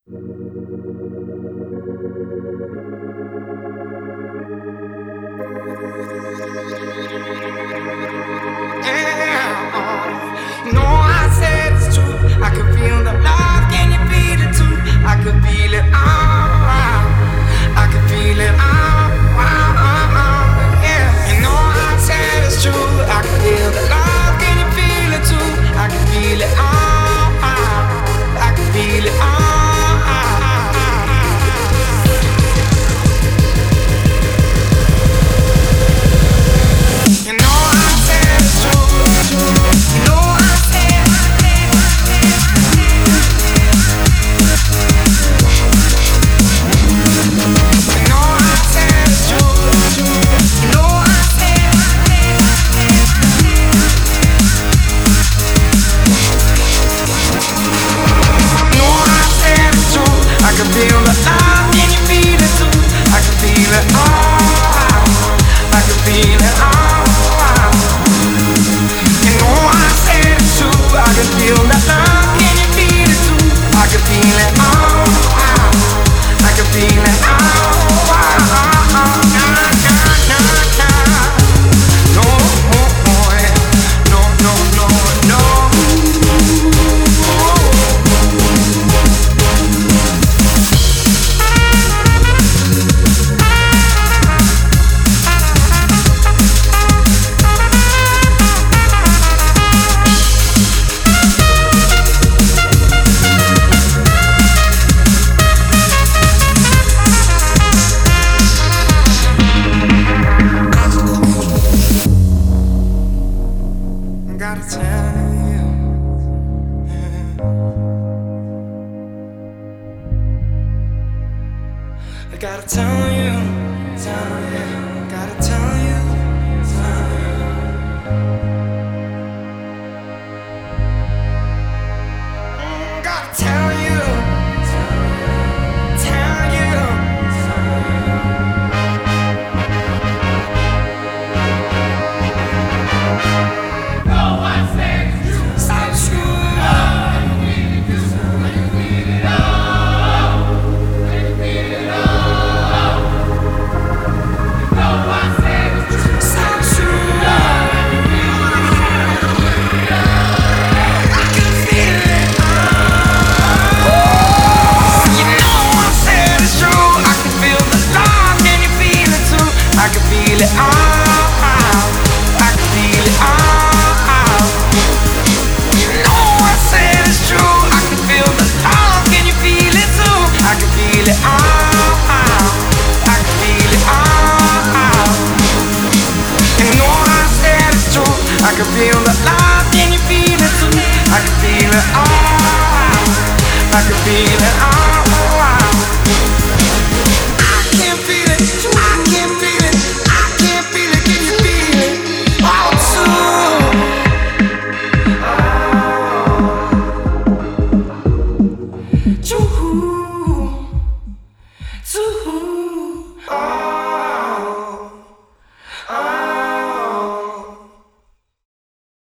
Yeah, no, I said it's true. I could feel the love, can you feel it too? I could feel it, I could feel it, yeah. You know I said it's true. I could feel the love, can you feel it too? I could feel it, I could feel it, You know I said it's true. You know I said. You know I said it's true. You know I said. You know I said it's true. I can feel the love, can you feel it too? I can feel it, I can feel it, You know I said it's true. I can feel that love, can you feel it too? I can feel it, I can feel it, No, no, no, no, no. I gotta tell you, I gotta tell you, gotta tell you, gotta tell you, tell you. Sounds good. Sounds good. I can feel it. You know I said it's true. I can feel the love. Can you feel it too? I can feel it. I can feel it. You know I said it's true. I can feel the love. Can you feel it too? I can feel it. I can feel it. You know I said it's true. I can feel the love. Can you feel it too? I can feel it. I can feel it. I can feel it. I can feel it. I can feel it. Can you feel it? Oh, too. True.